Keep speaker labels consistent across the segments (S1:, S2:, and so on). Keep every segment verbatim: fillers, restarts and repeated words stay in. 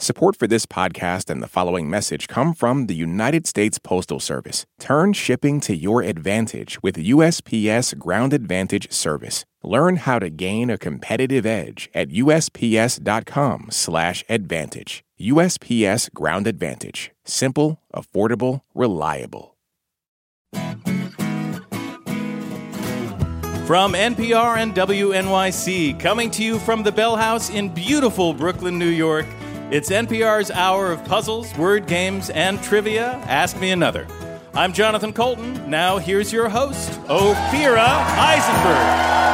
S1: Support for this podcast and the following message come from the United States Postal Service. Turn shipping to your advantage with U S P S Ground Advantage service. Learn how to gain a competitive edge at usps.com slash advantage. U S P S Ground Advantage. Simple, affordable, reliable.
S2: From N P R and W N Y C, coming to you from the Bell House in beautiful Brooklyn, New York, it's N P R's hour of puzzles, word games, and trivia. Ask Me Another. I'm Jonathan Colton. Now here's your host, Ophira Eisenberg.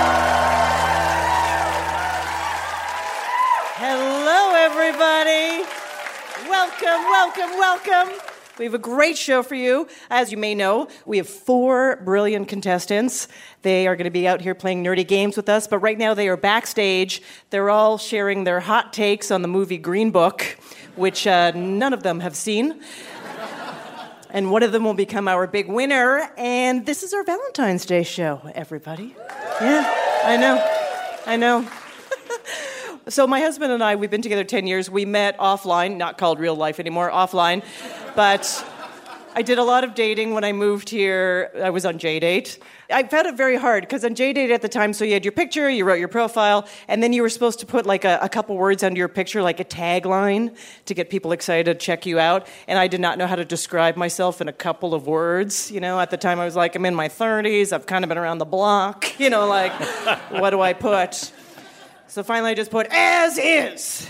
S3: Hello, everybody. Welcome, welcome, welcome. We have a great show for you. As you may know, we have four brilliant contestants. They are going to be out here playing nerdy games with us, but right now they are backstage. They're all sharing their hot takes on the movie Green Book, which uh, none of them have seen. And one of them will become our big winner. And this is our Valentine's Day show, everybody. Yeah, I know. I know. So my husband and I, we've been together ten years. We met offline, not called real life anymore, offline. But I did a lot of dating when I moved here. I was on J-Date. I found it very hard, because on J-Date at the time, so you had your picture, you wrote your profile, and then you were supposed to put like a, a couple words under your picture, like a tagline, to get people excited to check you out. And I did not know how to describe myself in a couple of words. You know, at the time I was like, I'm in my thirties, I've kind of been around the block. You know, like, what do I put? So finally I just put, as is.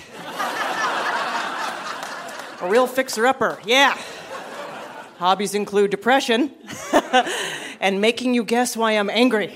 S3: A real fixer-upper, yeah. Hobbies include depression and making you guess why I'm angry.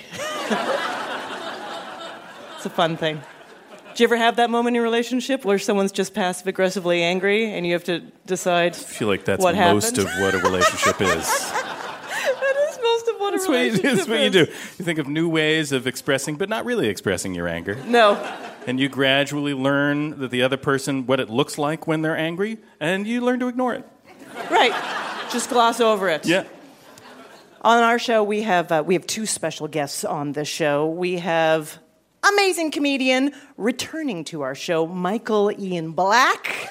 S3: It's a fun thing. Did you ever have that moment in your relationship where someone's just passive-aggressively angry and you have to decide what happened?
S2: I feel like that's most of what a relationship is.
S3: That is most of what
S2: that's
S3: a relationship
S2: what you,
S3: is.
S2: That's what you do. You think of new ways of expressing, but not really expressing your anger.
S3: No.
S2: And you gradually learn that the other person, what it looks like when they're angry, and you learn to ignore it.
S3: Right. Just gloss over it.
S2: Yeah.
S3: On our show, we have uh, we have two special guests on this show. We have amazing comedian returning to our show, Michael Ian Black.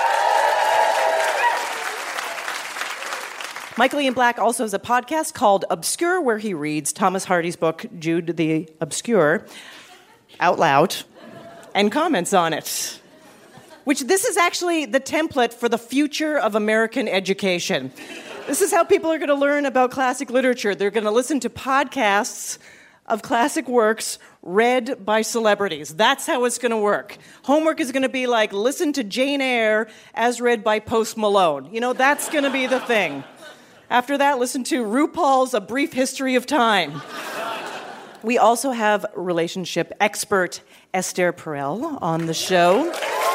S3: Michael Ian Black also has a podcast called Obscure, where he reads Thomas Hardy's book, Jude the Obscure, out loud, and comments on it. Which this is actually the template for the future of American education. This is how people are going to learn about classic literature. They're going to listen to podcasts of classic works read by celebrities. That's how it's going to work. Homework is going to be like, listen to Jane Eyre as read by Post Malone. You know, that's going to be the thing. After that, listen to RuPaul's A Brief History of Time. We also have relationship expert Esther Perel on the show.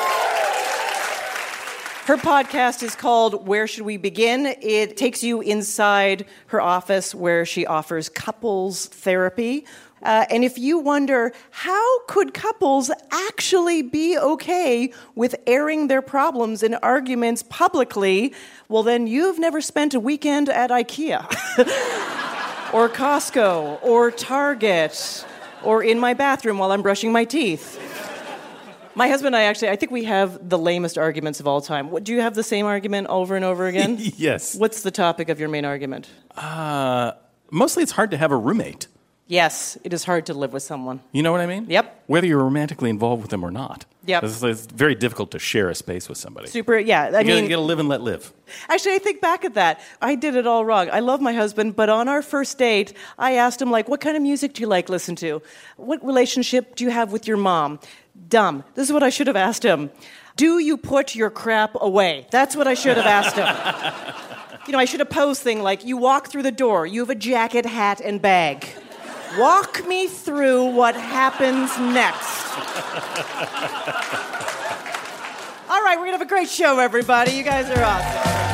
S3: Her podcast is called Where Should We Begin? It takes you inside her office where she offers couples therapy. Uh, and if you wonder, how could couples actually be okay with airing their problems and arguments publicly? Well, then you've never spent a weekend at IKEA or Costco or Target or in my bathroom while I'm brushing my teeth. My husband and I actually, I think we have the lamest arguments of all time. What, do you have the same argument over and over again?
S2: Yes.
S3: What's the topic of your main argument?
S2: Uh, mostly it's hard to have a roommate.
S3: Yes, it is hard to live with someone.
S2: You know what I mean?
S3: Yep.
S2: Whether you're romantically involved with them or not.
S3: Yep.
S2: It's, it's very difficult to share a space with somebody.
S3: Super, yeah. I
S2: you gotta,
S3: mean,
S2: you gotta live and let live.
S3: Actually, I think back at that. I did it all wrong. I love my husband, but on our first date, I asked him, like, what kind of music do you like to listen to? What relationship do you have with your mom? Dumb. This is what I should have asked him. Do you put your crap away? That's what I should have asked him. You know, I should have posed things like, you walk through the door, you have a jacket, hat, and bag. Walk me through what happens next. All right, we're going to have a great show, everybody. You guys are awesome.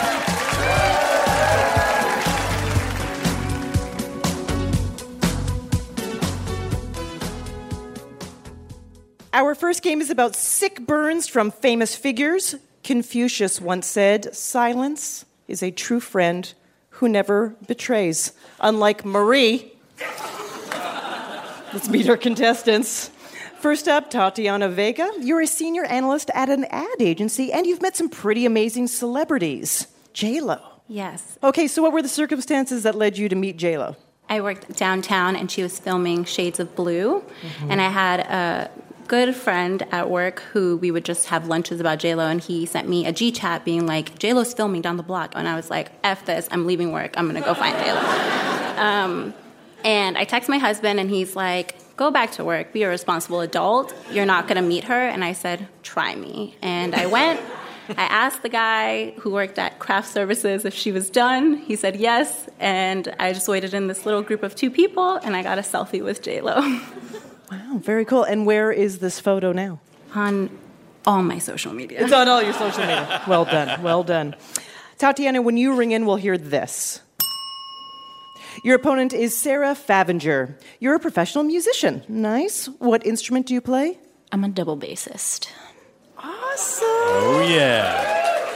S3: Our first game is about sick burns from famous figures. Confucius once said, silence is a true friend who never betrays. Unlike Marie. Let's meet our contestants. First up, Tatiana Vega. You're a senior analyst at an ad agency, and you've met some pretty amazing celebrities. J-Lo.
S4: Yes.
S3: Okay, so what were the circumstances that led you to meet J-Lo?
S4: I worked downtown, and she was filming Shades of Blue, mm-hmm. and I had a good friend at work who we would just have lunches about J-Lo, and he sent me a G-chat being like, J-Lo's filming down the block, and I was like, F this, I'm leaving work, I'm going to go find J-Lo. um, and I text my husband, and he's like, go back to work, be a responsible adult, you're not going to meet her, and I said, try me, and I went. I asked the guy who worked at Craft Services if she was done. He said yes, and I just waited in this little group of two people, and I got a selfie with J-Lo.
S3: Wow, very cool. And where is this photo now?
S4: On all my social media.
S3: It's on all your social media. Well done, well done. Tatiana, when you ring in, we'll hear this. Your opponent is Sarah Favinger. You're a professional musician. Nice. What instrument do you play?
S4: I'm a double bassist.
S3: Awesome.
S2: Oh, yeah.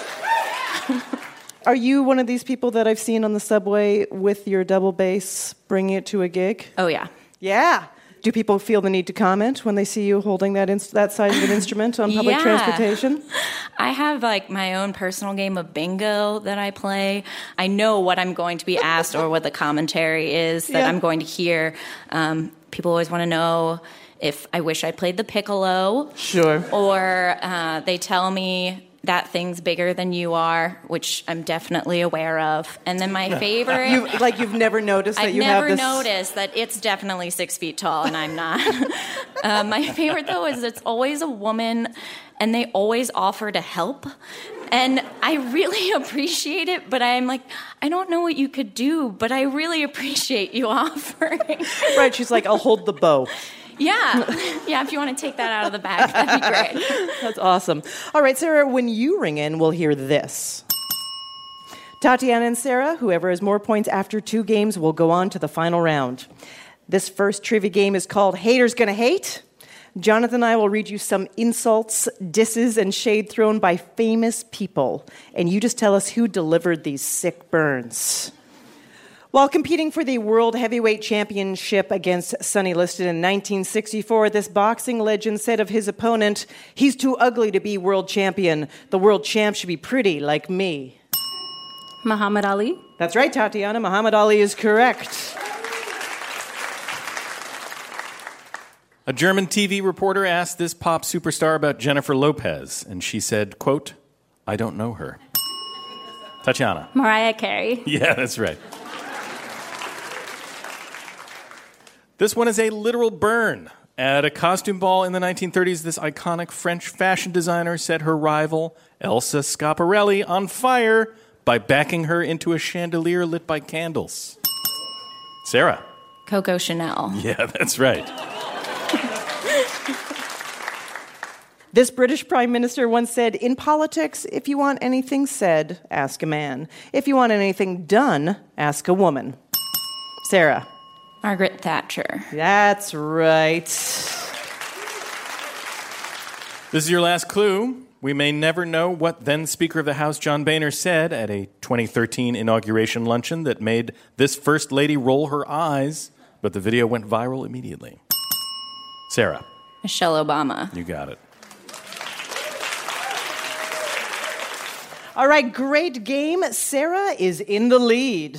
S3: Are you one of these people that I've seen on the subway with your double bass bringing it to a gig?
S4: Oh, yeah.
S3: Yeah. Do people feel the need to comment when they see you holding that ins- that size of an instrument on public
S5: yeah.
S3: transportation?
S5: I have like my own personal game of bingo that I play. I know what I'm going to be asked or what the commentary is that
S3: yeah.
S5: I'm going to hear. Um, people always want to know if I wish I played the piccolo.
S3: Sure.
S5: Or uh, they tell me that thing's bigger than you are, which I'm definitely aware of. And then my favorite...
S3: you, like you've never noticed that
S5: I've
S3: you have
S5: never
S3: this...
S5: noticed that it's definitely six feet tall and I'm not. uh, my favorite, though, is it's always a woman and they always offer to help. And I really appreciate it, but I'm like, I don't know what you could do, but I really appreciate you offering.
S3: Right, she's like, I'll hold the bow.
S5: Yeah. Yeah, if you want to take that out of the bag, that'd be great.
S3: That's awesome. All right, Sarah, when you ring in, we'll hear this. Tatiana and Sarah, whoever has more points after two games will go on to the final round. This first trivia game is called Haters Gonna Hate. Jonathan and I will read you some insults, disses, and shade thrown by famous people, and you just tell us who delivered these sick burns. While competing for the World Heavyweight Championship against Sonny Liston in nineteen sixty-four, this boxing legend said of his opponent, he's too ugly to be world champion. The world champ should be pretty like me.
S4: Muhammad Ali?
S3: That's right, Tatiana. Muhammad Ali is correct.
S2: A German T V reporter asked this pop superstar about Jennifer Lopez, and she said, quote, I don't know her. Tatiana.
S4: Mariah Carey.
S2: Yeah, that's right. This one is a literal burn. At a costume ball in the nineteen thirties, this iconic French fashion designer set her rival, Elsa Schiaparelli, on fire by backing her into a chandelier lit by candles. Sarah.
S5: Coco Chanel.
S2: Yeah, that's right.
S3: This British Prime Minister once said, in politics, if you want anything said, ask a man. If you want anything done, ask a woman. Sarah.
S5: Margaret Thatcher.
S3: That's right.
S2: This is your last clue. We may never know what then Speaker of the House John Boehner said at a twenty thirteen inauguration luncheon that made this First Lady roll her eyes, but the video went viral immediately. Sarah.
S5: Michelle Obama.
S2: You got it.
S3: All right, great game. Sarah is in the lead.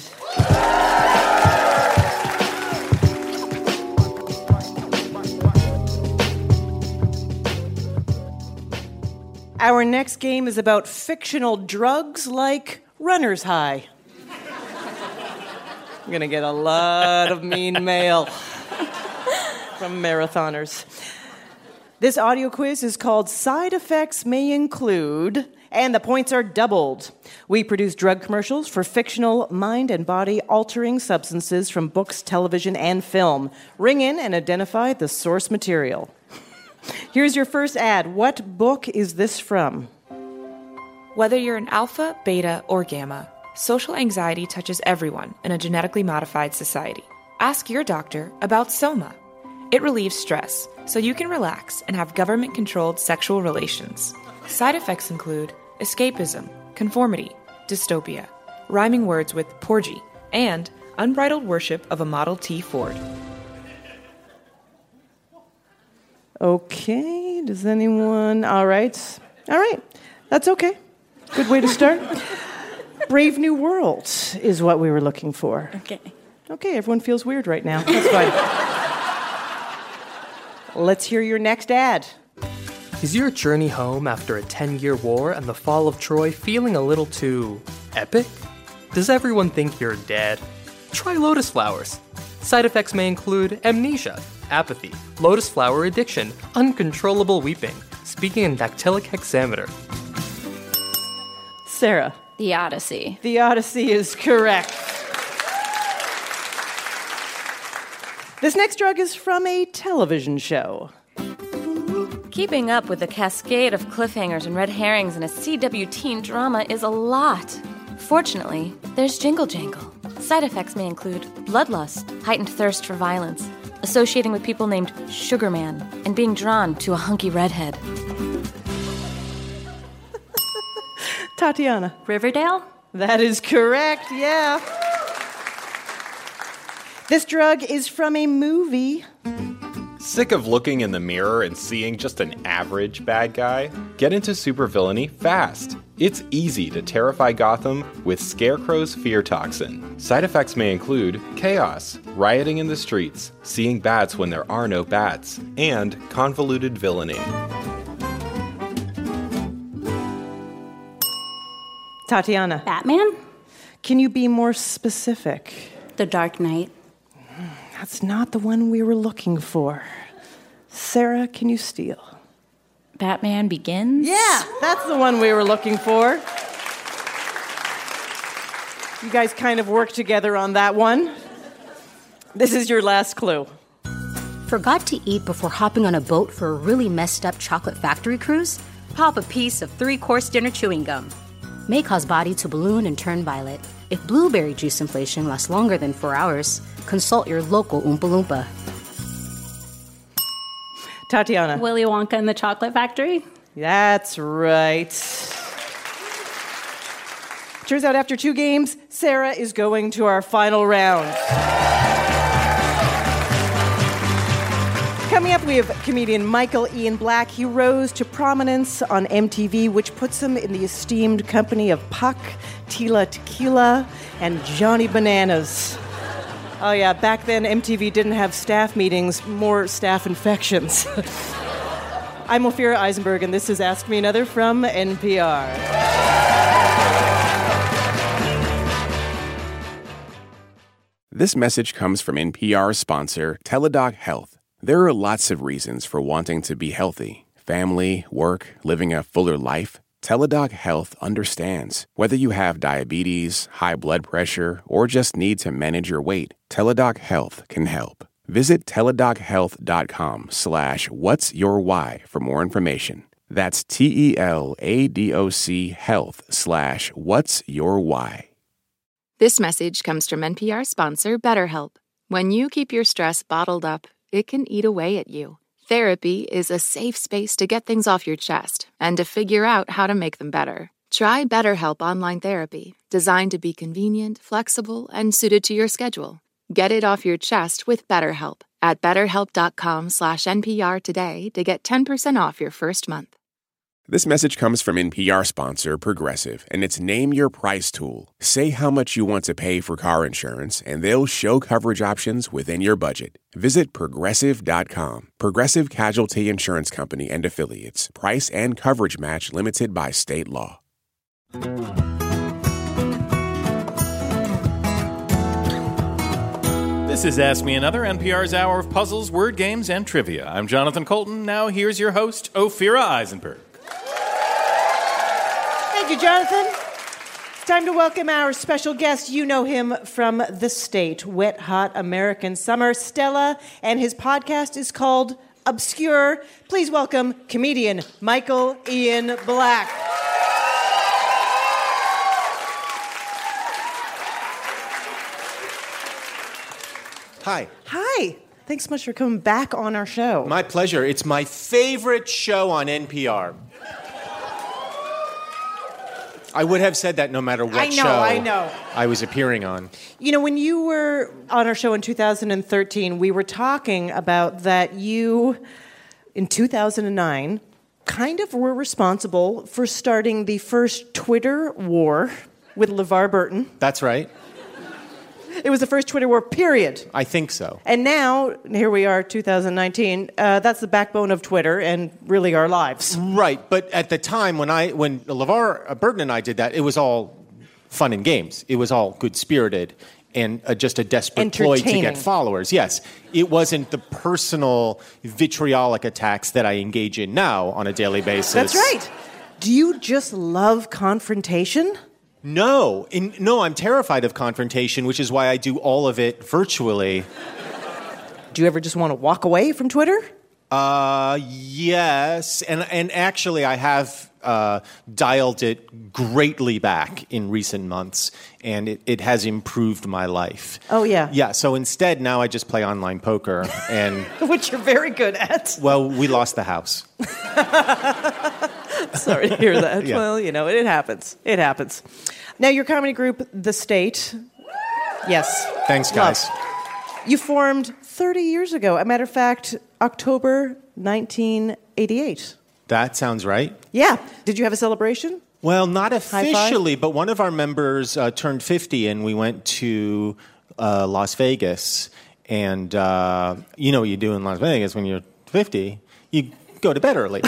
S3: Our next game is about fictional drugs like runner's high. I'm going to get a lot of mean mail from marathoners. This audio quiz is called Side Effects May Include, and the points are doubled. We produce drug commercials for fictional, mind and body altering substances from books, television, and film. Ring in and identify the source material. Here's your first ad. What book is this from?
S6: Whether you're an alpha, beta, or gamma, social anxiety touches everyone in a genetically modified society. Ask your doctor about Soma. It relieves stress, so you can relax and have government-controlled sexual relations. Side effects include escapism, conformity, dystopia, rhyming words with porgy, and unbridled worship of a Model T Ford.
S3: Okay, does anyone... All right. All right, that's okay. Good way to start. Brave New World is what we were looking for.
S5: Okay.
S3: Okay, everyone feels weird right now. That's fine. Let's hear your next ad.
S7: Is your journey home after a ten-year war and the fall of Troy feeling a little too epic? Does everyone think you're dead? Try lotus flowers. Side effects may include amnesia, apathy, lotus flower addiction, uncontrollable weeping, speaking in dactylic hexameter.
S3: Sarah.
S5: The Odyssey.
S3: The Odyssey is correct. This next drug is from a television show.
S8: Keeping up with the cascade of cliffhangers and red herrings in a C W teen drama is a lot. Fortunately, there's Jingle Jangle. Side effects may include bloodlust, heightened thirst for violence, associating with people named Sugar Man, and being drawn to a hunky redhead.
S3: Tatiana.
S5: Riverdale?
S3: That is correct, yeah. This drug is from a movie.
S9: Sick of looking in the mirror and seeing just an average bad guy? Get into supervillainy fast. It's easy to terrify Gotham with Scarecrow's Fear Toxin. Side effects may include chaos, rioting in the streets, seeing bats when there are no bats, and convoluted villainy.
S3: Tatiana.
S4: Batman?
S3: Can you be more specific?
S4: The Dark Knight.
S3: That's not the one we were looking for. Sarah, can you steal?
S5: Batman Begins?
S3: Yeah, that's the one we were looking for. You guys kind of worked together on that one. This is your last clue.
S10: Forgot to eat before hopping on a boat for a really messed up chocolate factory cruise? Pop a piece of three-course dinner chewing gum. May cause body to balloon and turn violet. If blueberry juice inflation lasts longer than four hours, consult your local Oompa Loompa.
S3: Tatiana.
S4: Willy Wonka and the Chocolate Factory?
S3: That's right. Turns out after two games, Sarah is going to our final round. Coming up, we have comedian Michael Ian Black. He rose to prominence on M T V, which puts him in the esteemed company of Puck, Tila Tequila, and Johnny Bananas. Oh yeah, back then M T V didn't have staff meetings, more staff infections. I'm Ophira Eisenberg, and this is Ask Me Another from N P R.
S1: This message comes from N P R sponsor Teladoc Health. There are lots of reasons for wanting to be healthy. Family, work, living a fuller life. Teladoc Health understands. Whether you have diabetes, high blood pressure, or just need to manage your weight, Teladoc Health can help. Visit teladochealth.com slash what's your why for more information. That's T-E-L-A-D-O-C health slash what's your why.
S11: This message comes from N P R sponsor BetterHelp. When you keep your stress bottled up, it can eat away at you. Therapy is a safe space to get things off your chest and to figure out how to make them better. Try BetterHelp Online Therapy, designed to be convenient, flexible, and suited to your schedule. Get it off your chest with BetterHelp at betterhelp.com slash NPR today to get ten percent off your first month.
S1: This message comes from N P R sponsor Progressive, and it's Name Your Price tool. Say how much you want to pay for car insurance, and they'll show coverage options within your budget. Visit Progressive dot com. Progressive Casualty Insurance Company and Affiliates. Price and coverage match limited by state law.
S2: This is Ask Me Another, N P R's hour of puzzles, word games, and trivia. I'm Jonathan Colton. Now here's your host, Ophira Eisenberg.
S3: Thank you, Jonathan. It's time to welcome our special guest. You know him from the state, Wet Hot American Summer, Stella, and his podcast is called Obscure. Please welcome comedian Michael Ian Black.
S12: Hi.
S3: Hi. Thanks so much for coming back on our show.
S12: My pleasure. It's my favorite show on N P R. I would have said that no matter what
S3: I know,
S12: show
S3: I know.
S12: I was appearing on.
S3: You know, when you were on our show in two thousand thirteen, we were talking about that you in two thousand nine, kind of were responsible for starting the first Twitter war with LeVar Burton.
S12: That's right.
S3: It was the first Twitter war, period.
S12: I think so.
S3: And now, here we are, two thousand nineteen, uh, that's the backbone of Twitter and really our lives.
S12: Right, but at the time when I, when LeVar Burton and I did that, it was all fun and games. It was all good-spirited and uh, just a desperate ploy to get followers. Yes, it wasn't the personal vitriolic attacks that I engage in now on a daily basis.
S3: That's right. Do you just love confrontation?
S12: No. In, no, I'm terrified of confrontation, which is why I do all of it virtually.
S3: Do you ever just want to walk away from Twitter?
S12: Uh, yes. And, and actually, I have uh, dialed it greatly back in recent months, and it, it has improved my life.
S3: Oh, yeah.
S12: Yeah, so instead, now I just play online poker. and
S3: Which you're very good at.
S12: Well, we lost the house.
S3: Sorry to hear that.
S12: Yeah.
S3: Well, you know, it happens. It happens. Now, your comedy group, The State. Yes.
S12: Thanks, guys.
S3: Love. You formed thirty years ago. As a matter of fact, October nineteen eighty-eight.
S12: That sounds right.
S3: Yeah. Did you have a celebration?
S12: Well, not officially, but one of our members uh, turned fifty, and we went to uh, Las Vegas. And uh, you know what you do in Las Vegas when you're fifty? You go to bed early.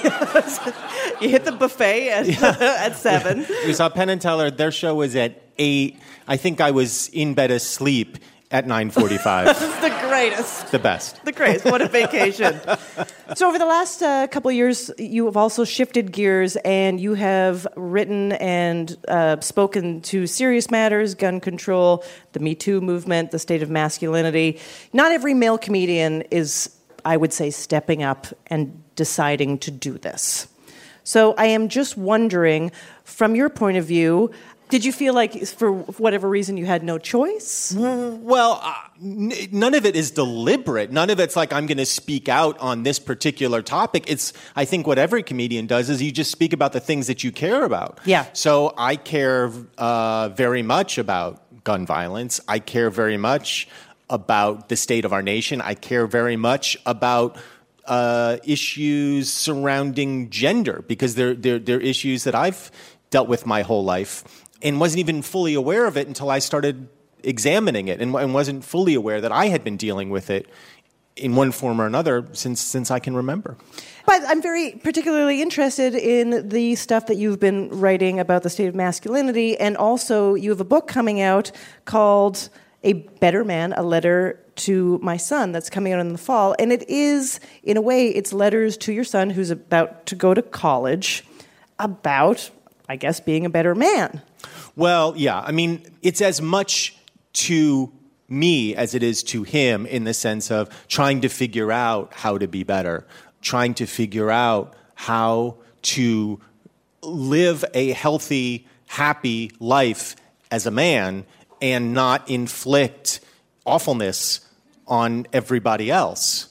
S3: You hit the buffet at, yeah. at seven.
S12: We saw Penn and Teller. Their show was at eight. I think I was in bed asleep at nine forty-five.
S3: That's the greatest.
S12: The best.
S3: The greatest. What a vacation. So over the last uh, couple of years, you have also shifted gears, and you have written and uh, spoken to serious matters, gun control, the Me Too movement, the state of masculinity. Not every male comedian is, I would say, stepping up and deciding to do this. So I am just wondering, from your point of view, did you feel like, for whatever reason, you had no choice?
S12: Well, uh, n- none of it is deliberate. None of it's like, I'm going to speak out on this particular topic. It's, I think what every comedian does is you just speak about the things that you care about.
S3: Yeah.
S12: So I care uh, very much about gun violence. I care very much about the state of our nation. I care very much about uh, issues surrounding gender, because they're, they're, they're issues that I've dealt with my whole life, and wasn't even fully aware of it until I started examining it, and, and wasn't fully aware that I had been dealing with it in one form or another since since I can remember.
S3: But I'm very particularly interested in the stuff that you've been writing about the state of masculinity, and also you have a book coming out called A Better Man, A Letter to My Son, that's coming out in the fall. And it is, in a way, it's letters to your son who's about to go to college about, I guess, being a better man.
S12: Well, yeah. I mean, it's as much to me as it is to him, in the sense of trying to figure out how to be better, trying to figure out how to live a healthy, happy life as a man and not inflict awfulness on everybody else.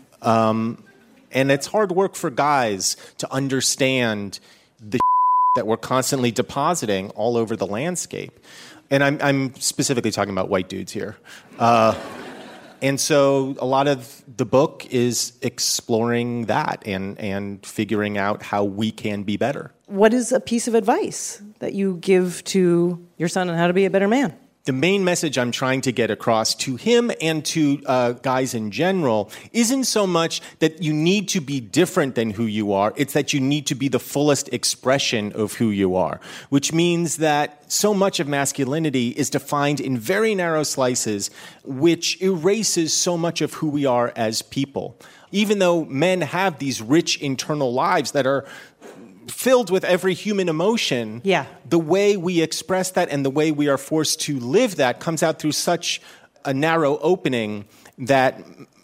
S12: Um, and it's hard work for guys to understand the that we're constantly depositing all over the landscape. And I'm, I'm specifically talking about white dudes here. Uh, and so a lot of the book is exploring that and, and figuring out how we can be better.
S3: What is a piece of advice that you give to your son on how to be a better man?
S12: The main message I'm trying to get across to him and to uh, guys in general isn't so much that you need to be different than who you are. It's that you need to be the fullest expression of who you are, which means that so much of masculinity is defined in very narrow slices, which erases so much of who we are as people. Even though men have these rich internal lives that are filled with every human emotion,
S3: yeah.
S12: the way we express that and the way we are forced to live that comes out through such a narrow opening that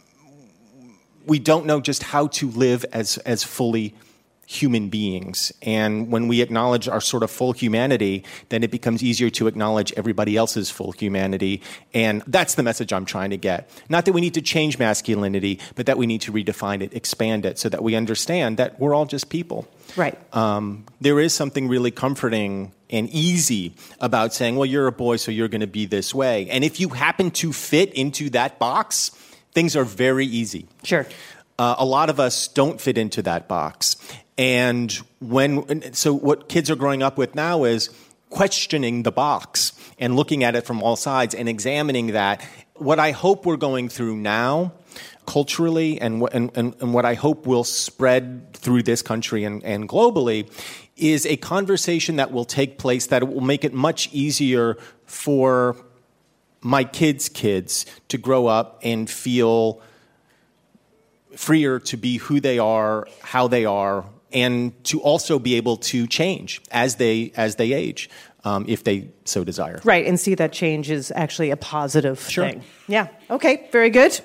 S12: we don't know just how to live as, as fully human beings. And when we acknowledge our sort of full humanity, then it becomes easier to acknowledge everybody else's full humanity. And that's the message I'm trying to get. Not that we need to change masculinity, but that we need to redefine it, expand it, so that we understand that we're all just people.
S3: Right.
S12: Um, there is something really comforting and easy about saying, well, you're a boy, so you're going to be this way. And if you happen to fit into that box, things are very easy.
S3: Sure.
S12: Uh, a lot of us don't fit into that box. And when so what kids are growing up with now is questioning the box and looking at it from all sides and examining that. What I hope we're going through now culturally and, and, and, and what I hope will spread through this country and, and globally is a conversation that will take place that will make it much easier for my kids' kids to grow up and feel freer to be who they are, how they are, and to also be able to change as they as they age, um, if they so desire.
S3: Right, and see that change is actually a positive
S12: Sure.
S3: thing. Yeah, okay, very good.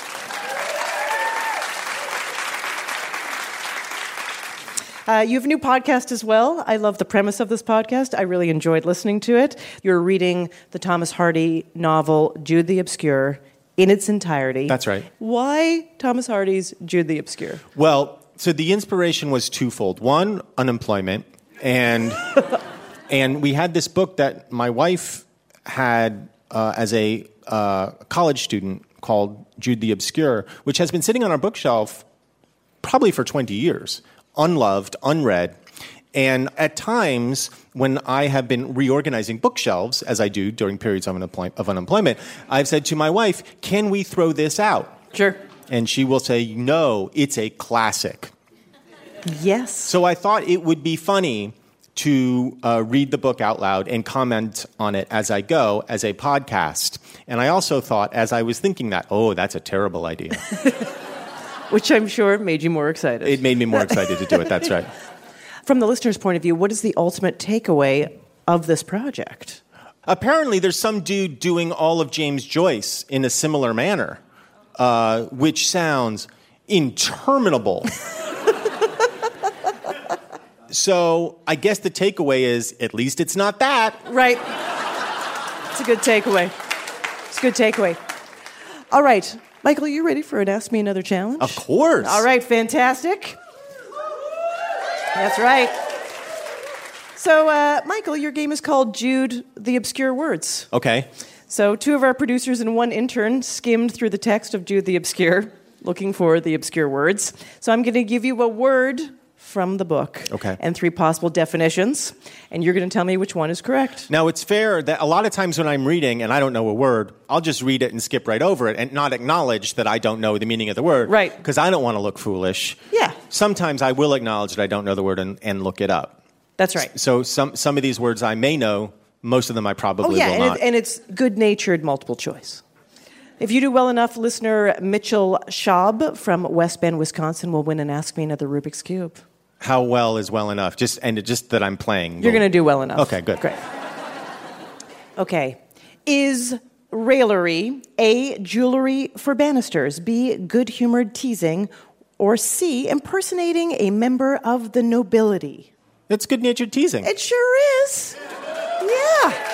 S3: Uh, you have a new podcast as well. I love the premise of this podcast. I really enjoyed listening to it. You're reading the Thomas Hardy novel, Jude the Obscure, in its entirety.
S12: That's right.
S3: Why Thomas Hardy's Jude the Obscure?
S12: Well, so the inspiration was twofold. One, unemployment. And and we had this book that my wife had uh, as a uh, college student called Jude the Obscure, which has been sitting on our bookshelf probably for twenty years. Unloved, unread. And at times, when I have been reorganizing bookshelves, as I do during periods of, unemploy- of unemployment, I've said to my wife, can we throw this out?
S3: Sure.
S12: And she will say, no, it's a classic.
S3: Yes.
S12: So I thought it would be funny to uh, read the book out loud and comment on it as I go as a podcast. And I also thought, as I was thinking that, oh, that's a terrible idea.
S3: Which I'm sure made you more excited.
S12: It made me more excited to do it, that's right.
S3: From the listener's point of view, what is the ultimate takeaway of this project?
S12: Apparently, there's some dude doing all of James Joyce in a similar manner, uh, which sounds interminable. So I guess the takeaway is, at least it's not that.
S3: Right. It's a good takeaway. It's a good takeaway. All right. Michael, are you ready for an Ask Me Another challenge?
S12: Of course.
S3: All right, fantastic. That's right. So, uh, Michael, your game is called Jude the Obscure Words.
S12: Okay.
S3: So two of our producers and one intern skimmed through the text of Jude the Obscure, looking for the obscure words. So I'm going to give you a word from the book.
S12: Okay.
S3: And three possible definitions, and you're going to tell me which one is correct.
S12: Now, it's fair that a lot of times when I'm reading and I don't know a word, I'll just read it and skip right over it and not acknowledge that I don't know the meaning of the word.
S3: Right.
S12: Because I don't want to look foolish.
S3: Yeah.
S12: Sometimes I will acknowledge that I don't know the word and, and look it up.
S3: That's right.
S12: So some, some of these words I may know, most of them I probably
S3: oh, yeah,
S12: will
S3: and
S12: not.
S3: It, and it's good-natured multiple choice. If you do well enough, listener Mitchell Schaub from West Bend, Wisconsin will win and Ask Me Another Rubik's Cube.
S12: How well is well enough? Just and it, just that I'm playing.
S3: You're going to do well enough.
S12: Okay, good.
S3: Great. Okay. Is raillery A, jewelry for banisters, B, good-humored teasing, or C, impersonating a member of the nobility?
S12: It's good-natured teasing.
S3: It sure is. Yeah.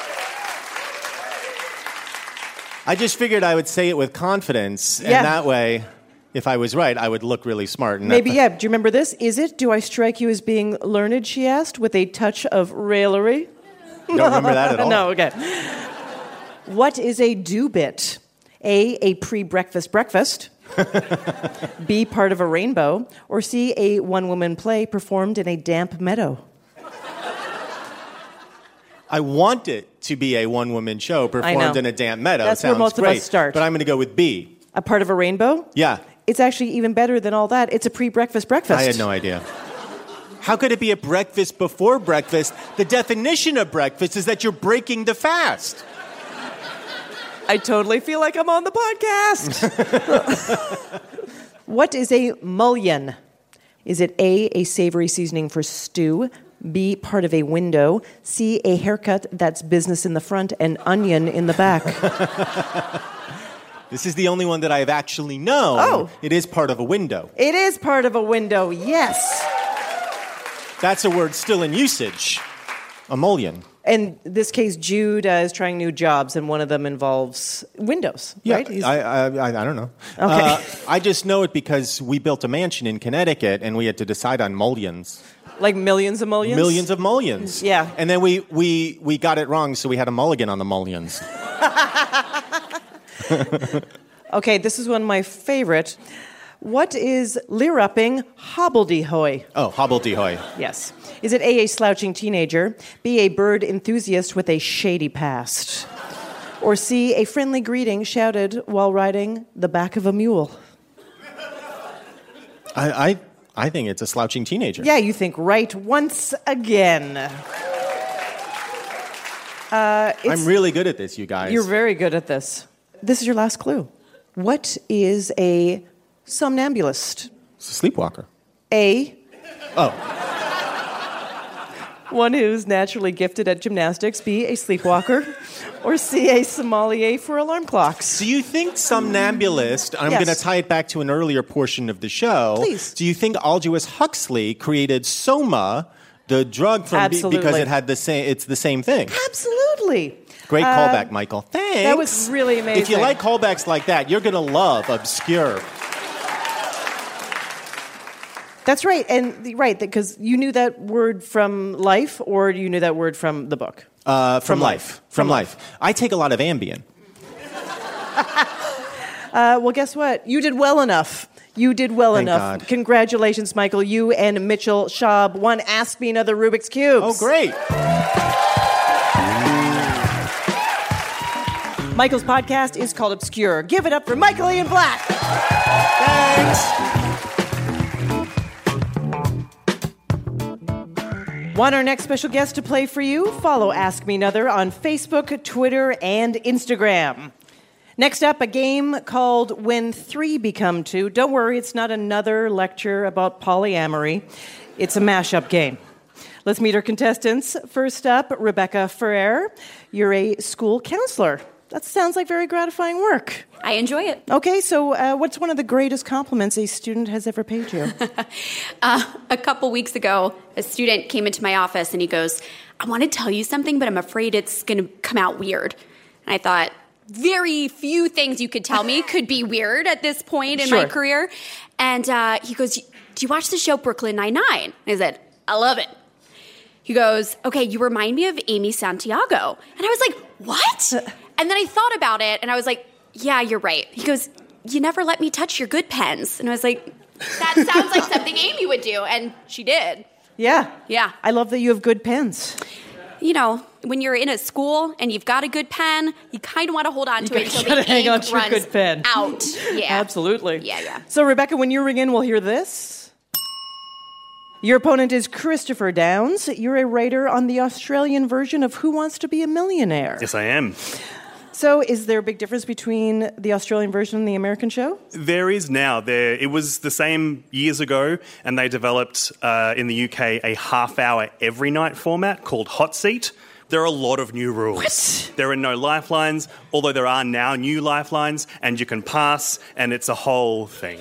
S12: I just figured I would say it with confidence, and
S3: Yeah.
S12: that way, if I was right, I would look really smart. And
S3: Maybe,
S12: that-
S3: yeah. Do you remember this? Is it, do I strike you as being learned, she asked, with a touch of raillery?
S12: Don't remember that at all.
S3: No, okay. What is a do-bit? A, a pre-breakfast breakfast. B, part of a rainbow. Or C, a one-woman play performed in a damp meadow.
S12: I want it to be a one-woman show performed
S3: know.
S12: in a damp meadow.
S3: That's where
S12: Sounds
S3: most of
S12: great,
S3: us start.
S12: But I'm going to go with B.
S3: A part of a rainbow?
S12: Yeah.
S3: It's actually even better than all that. It's a pre-breakfast breakfast.
S12: I had no idea. How could it be a breakfast before breakfast? The definition of breakfast is that you're breaking the fast.
S3: I totally feel like I'm on the podcast. What is a mullion? Is it A, a savory seasoning for stew, B, part of a window, C, a haircut that's business in the front and onion in the back?
S12: This is the only one that I have actually known.
S3: Oh.
S12: It is part of a window.
S3: It is part of a window, yes.
S12: That's a word still in usage. A mullion.
S3: In this case, Jude uh, is trying new jobs, and one of them involves windows,
S12: Yeah,
S3: right? He's-
S12: I, I, I, I don't know.
S3: Okay.
S12: Uh, I just know it because we built a mansion in Connecticut, and we had to decide on mullions.
S3: Like millions of mullions?
S12: Millions of mullions.
S3: Yeah.
S12: And then we, we, we got it wrong, so we had a mulligan on the mullions.
S3: Okay, this is one of my favorite. What is leer-upping hobbledehoy?
S12: Oh, hobbledehoy.
S3: Yes. Is it A, a slouching teenager, B, a bird enthusiast with a shady past, or C, a friendly greeting shouted while riding the back of a mule?
S12: I, I, I think it's a slouching teenager.
S3: Yeah, you think right once again. Uh,
S12: I'm really good at this, you guys.
S3: You're very good at this. This is your last clue. What is a somnambulist?
S12: It's a sleepwalker.
S3: A.
S12: Oh.
S3: One who's naturally gifted at gymnastics. B, a sleepwalker. Or C, a sommelier for alarm clocks.
S12: Do you think somnambulist, I'm
S3: Yes.
S12: going to tie it back to an earlier portion of the show.
S3: Please.
S12: Do you think Aldous Huxley created Soma, the drug from B,
S3: Absolutely.
S12: because it had the same it's the same thing?
S3: Absolutely.
S12: Great
S3: Uh,
S12: callback, Michael. Thanks.
S3: That was really amazing.
S12: If you like callbacks like that, you're going to love Obscure.
S3: That's right. And the- right, because you knew that word from life, or you knew that word from the book?
S12: Uh, from,
S3: From
S12: life.
S3: life.
S12: From,
S3: From
S12: life. I take a lot of Ambien.
S3: Uh, well, guess what? You did well enough. You did well
S12: Thank
S3: enough.
S12: God.
S3: Congratulations, Michael. You and Mitchell Schaub won Ask Me Another Rubik's Cubes.
S12: Oh, great.
S3: Michael's podcast is called Obscure. Give it up for Michael Ian Black.
S12: Thanks.
S3: Want our next special guest to play for you? Follow Ask Me Another on Facebook, Twitter, and Instagram. Next up, a game called When Three Become Two. Don't worry, it's not another lecture about polyamory. It's a mashup game. Let's meet our contestants. First up, Rebecca Ferrer. You're a school counselor. That sounds like very gratifying work.
S13: I enjoy it.
S3: Okay, so uh, what's one of the greatest compliments a student has ever paid you?
S13: uh, a couple weeks ago, a student came into my office and he goes, I want to tell you something, but I'm afraid it's going to come out weird. And I thought, very few things you could tell me could be weird at this point in
S3: Sure.
S13: my career. And uh, he goes, do you watch the show Brooklyn Nine-Nine? And I said, I love it. He goes, okay, you remind me of Amy Santiago. And I was like, what? And then I thought about it, and I was like, yeah, you're right. He goes, you never let me touch your good pens. And I was like, that sounds like something Amy would do. And she did.
S3: Yeah.
S13: Yeah.
S3: I love that you have good pens.
S13: You know, when you're in a school and you've got a good pen, you kind of want to hold on to
S3: You
S13: it until
S3: gotta
S13: the
S3: hang on
S13: ink
S3: to your
S13: runs
S3: good pen.
S13: out. Yeah.
S3: Absolutely.
S13: Yeah, yeah.
S3: So, Rebecca, when you ring in, we'll hear this. Your opponent is Christopher Downs. You're a writer on the Australian version of Who Wants to Be a Millionaire?
S14: Yes, I am.
S3: So, is there a big difference between the Australian version and the American show?
S14: There is now. There, it was the same years ago, and they developed uh, in the U K a half-hour every night format called Hot Seat. There are a lot of new rules.
S3: What?
S14: There are no lifelines, although there are now new lifelines, and you can pass, and it's a whole thing.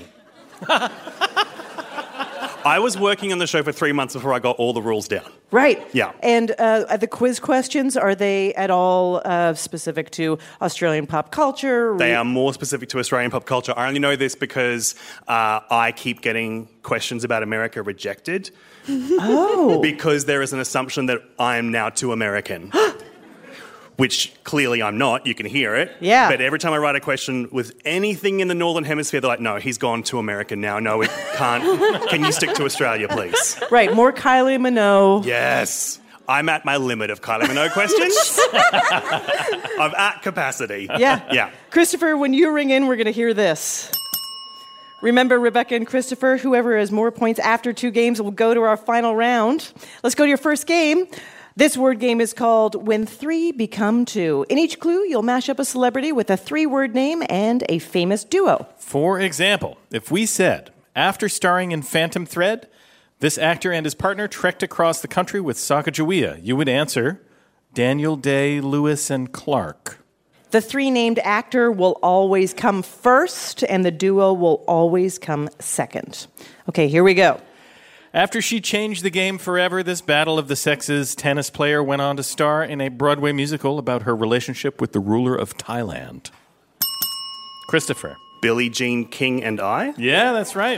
S14: I was working on the show for three months before I got all the rules down.
S3: Right.
S14: Yeah.
S3: And uh, the quiz questions, are they at all uh, specific to Australian pop culture?
S14: They are more specific to Australian pop culture. I only know this because uh, I keep getting questions about America rejected.
S3: Oh.
S14: Because there is an assumption that I am now too American. Which clearly I'm not. You can hear it.
S3: Yeah.
S14: But every time I write a question with anything in the Northern Hemisphere, they're like, no, he's gone to American now. No, it can't. Can you stick to Australia, please?
S3: Right, more Kylie Minogue.
S14: Yes. I'm at my limit of Kylie Minogue questions. I'm at capacity.
S3: Yeah.
S14: Yeah.
S3: Christopher, when you ring in, we're going to hear this. Remember, Rebecca and Christopher, whoever has more points after two games will go to our final round. Let's go to your first game. This word game is called When Three Become Two. In each clue, you'll mash up a celebrity with a three-word name and a famous duo.
S2: For example, if we said, after starring in Phantom Thread, this actor and his partner trekked across the country with Sacagawea, you would answer Daniel Day, Lewis, and Clark.
S3: The three-named actor will always come first, and the duo will always come second. Okay, here we go.
S2: After she changed the game forever, this battle of the sexes tennis player went on to star in a Broadway musical about her relationship with the ruler of Thailand. Christopher.
S14: Billie Jean King and I?
S2: Yeah, that's right.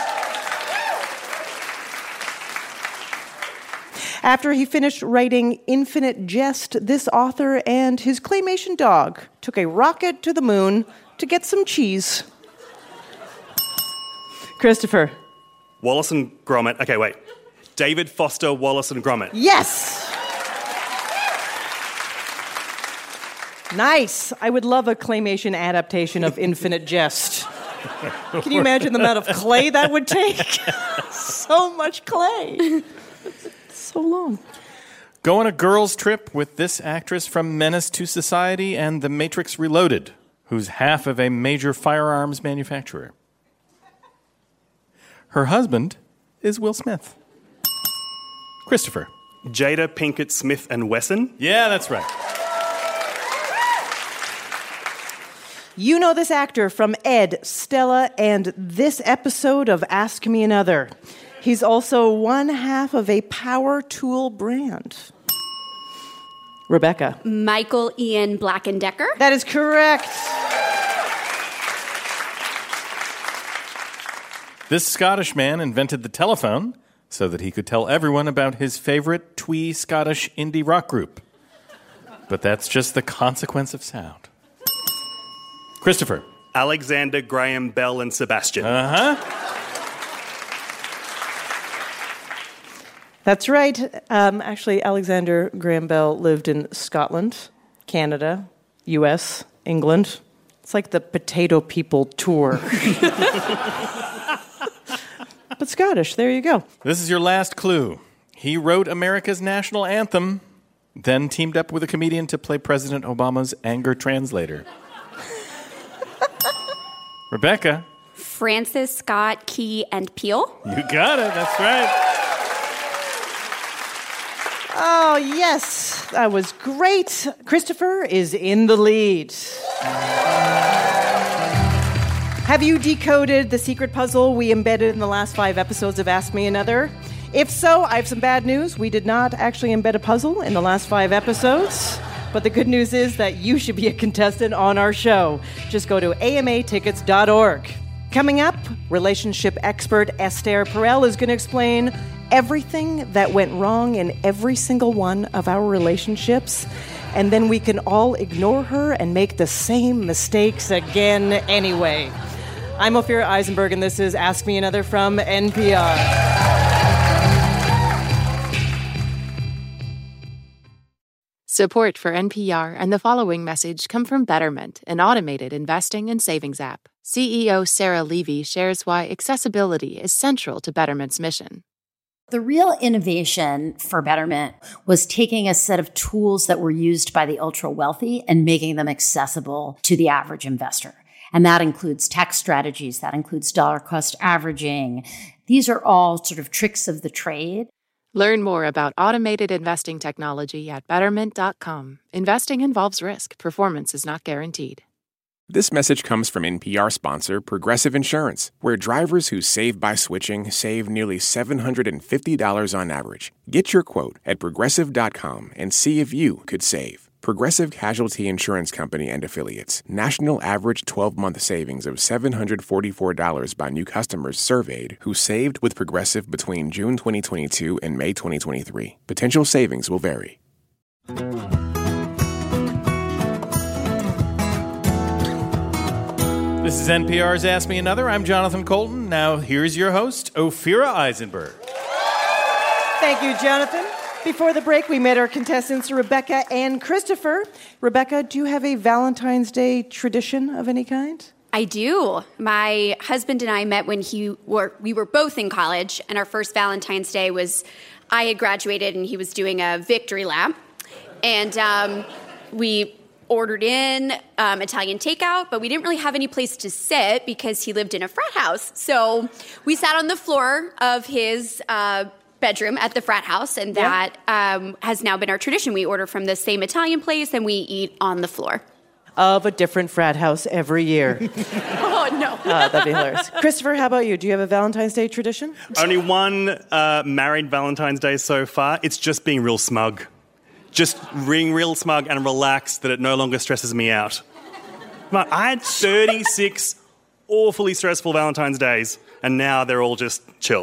S3: After he finished writing Infinite Jest, this author and his claymation dog took a rocket to the moon to get some cheese. Christopher.
S14: Wallace and Gromit. Okay, wait. David Foster Wallace and Gromit.
S3: Yes! Nice. I would love a claymation adaptation of Infinite Jest. Can you imagine the amount of clay that would take? So much clay. So long.
S2: Go on a girls' trip with this actress from Menace to Society and The Matrix Reloaded, who's half of a major firearms manufacturer. Her husband is Will Smith. Christopher.
S14: Jada Pinkett Smith and Wesson.
S2: Yeah, that's right.
S3: You know this actor from Ed, Stella, and this episode of Ask Me Another. He's also one half of a power tool brand. Rebecca.
S13: Michael Ian Black and Decker.
S3: That is correct.
S2: This Scottish man invented the telephone so that he could tell everyone about his favorite twee Scottish indie rock group. But that's just the consequence of sound. Christopher.
S14: Alexander Graham Bell and Sebastian.
S2: Uh-huh.
S3: That's right. Um, actually, Alexander Graham Bell lived in Scotland, Canada, U S, England. It's like the Potato People tour. But Scottish, there you go.
S2: This is your last clue. He wrote America's national anthem, then teamed up with a comedian to play President Obama's anger translator. Rebecca.
S13: Francis Scott Key and Peele.
S2: You got it. That's right.
S3: Oh, yes. That was great. Christopher is in the lead. Have you decoded the secret puzzle we embedded in the last five episodes of Ask Me Another? If so, I have some bad news. We did not actually embed a puzzle in the last five episodes. But the good news is that you should be a contestant on our show. Just go to A M A tickets dot org. Coming up, relationship expert Esther Perel is going to explain everything that went wrong in every single one of our relationships. And then we can all ignore her and make the same mistakes again anyway. I'm Ophira Eisenberg, and this is Ask Me Another from N P R.
S11: Support for N P R and the following message come from Betterment, an automated investing and savings app. C E O Sarah Levy shares why accessibility is central to Betterment's mission.
S15: The real innovation for Betterment was taking a set of tools that were used by the ultra-wealthy and making them accessible to the average investor. And that includes tax strategies, that includes dollar cost averaging. These are all sort of tricks of the trade.
S11: Learn more about automated investing technology at betterment dot com. Investing involves risk. Performance is not guaranteed.
S1: This message comes from N P R sponsor Progressive Insurance, where drivers who save by switching save nearly seven hundred fifty dollars on average. Get your quote at progressive dot com and see if you could save. Progressive Casualty Insurance Company and Affiliates. National average twelve-month savings of seven hundred forty-four dollars by new customers surveyed who saved with Progressive between June twenty twenty-two and May twenty twenty-three. Potential savings will vary.
S2: This is N P R's Ask Me Another. I'm Jonathan Colton. Now here's your host, Ophira Eisenberg.
S3: Thank you, Jonathan. Before the break, we met our contestants, Rebecca and Christopher. Rebecca, do you have a Valentine's Day tradition of any kind?
S13: I do. My husband and I met when he were we were both in college, and our first Valentine's Day was I had graduated and he was doing a victory lap, and um, we ordered in um, Italian takeout, but we didn't really have any place to sit because he lived in a frat house. So we sat on the floor of his uh, bedroom at the frat house, and that yeah. um, has now been our tradition. We order from the same Italian place, and we eat on the floor.
S3: Of a different frat house every year.
S13: Oh, no.
S3: uh, that'd be hilarious. Christopher, how about you? Do you have a Valentine's Day tradition?
S14: Only one uh, married Valentine's Day so far. It's just being real smug. Just being real smug and relaxed that it no longer stresses me out. I had thirty-six awfully stressful Valentine's Days, and now they're all just chill.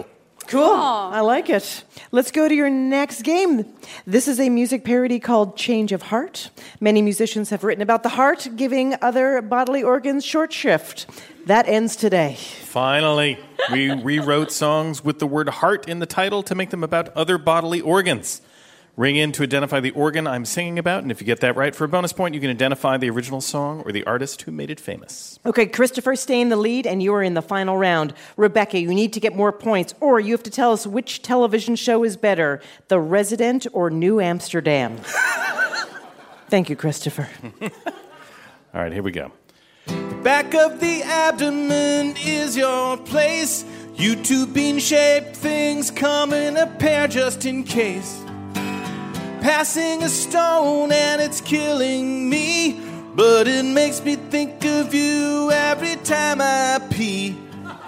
S3: Cool. I like it. Let's go to your next game. This is a music parody called Change of Heart. Many musicians have written about the heart giving other bodily organs short shrift. That ends today.
S2: Finally, we rewrote songs with the word heart in the title to make them about other bodily organs. Ring in to identify the organ I'm singing about, and if you get that right, for a bonus point, you can identify the original song or the artist who made it famous.
S3: Okay, Christopher, stay in the lead, and you are in the final round. Rebecca, you need to get more points, or you have to tell us which television show is better, The Resident or New Amsterdam. Thank you, Christopher.
S2: All right, here we go.
S16: The back of the abdomen is your place. You two bean-shaped things come in a pair just in case. Passing a stone and it's killing me, but it makes me think of you every time I pee.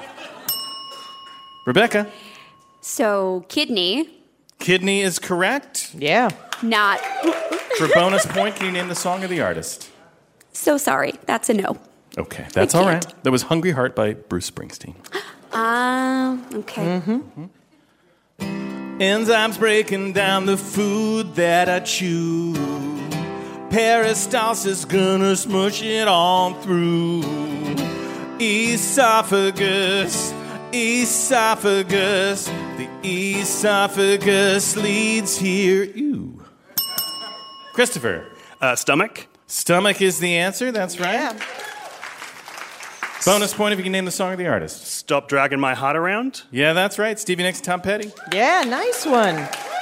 S2: Rebecca.
S13: So, kidney.
S2: Kidney is correct.
S3: Yeah.
S13: Not.
S2: For bonus point, can you name the song or the artist?
S13: So sorry. That's a no.
S2: Okay, that's all right. That was Hungry Heart by Bruce Springsteen.
S13: Ah, uh, okay.
S2: Mm-hmm.
S16: Enzymes breaking down the food that I chew. Peristalsis gonna smush it on through. Esophagus, esophagus. The esophagus leads here. Ew.
S2: Christopher.
S14: Uh, stomach.
S2: Stomach is the answer. That's right.
S3: Yeah.
S2: Bonus point if you can name the song or the artist.
S14: Stop Dragging My Heart Around.
S2: Yeah, that's right. Stevie Nicks and Tom Petty.
S3: Yeah, nice one.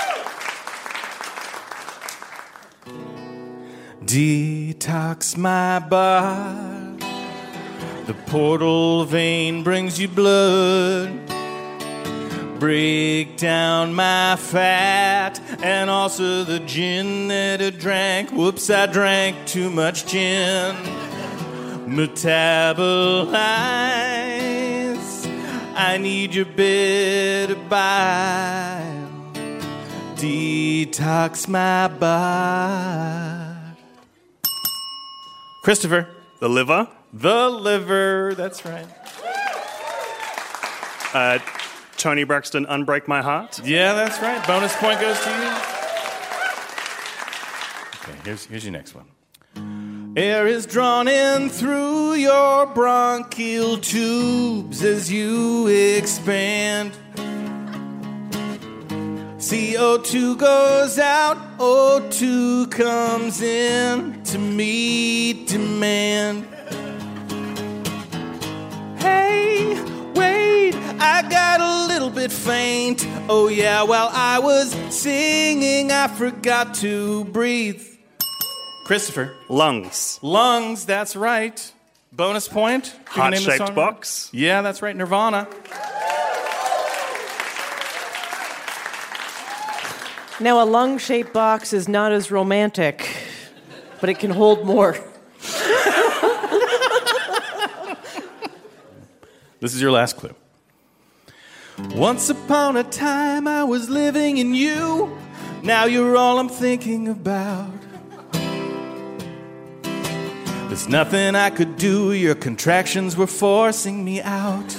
S16: Detox my body. The portal vein brings you blood. Break down my fat and also the gin that I drank. Whoops, I drank too much gin. Metabolize. I need your bitter bile. Detox my body.
S2: Christopher.
S14: The liver.
S2: The liver. That's right.
S14: Uh, Tony Braxton, Unbreak My Heart.
S2: Yeah, that's right. Bonus point goes to you. Okay, here's, here's your next one.
S16: Air is drawn in through your bronchial tubes as you expand. C O two goes out, O two comes in to meet demand. Hey, wait, I got a little bit faint. Oh yeah, while I was singing, I forgot to breathe.
S2: Christopher.
S14: Lungs.
S2: Lungs, that's right. Bonus point.
S14: Heart-shaped box.
S2: Yeah, that's right. Nirvana.
S3: Now, a lung-shaped box is not as romantic, but it can hold more.
S2: This is your last clue.
S16: Once upon a time I was living in you. Now you're all I'm thinking about. There's nothing I could do. Your contractions were forcing me out.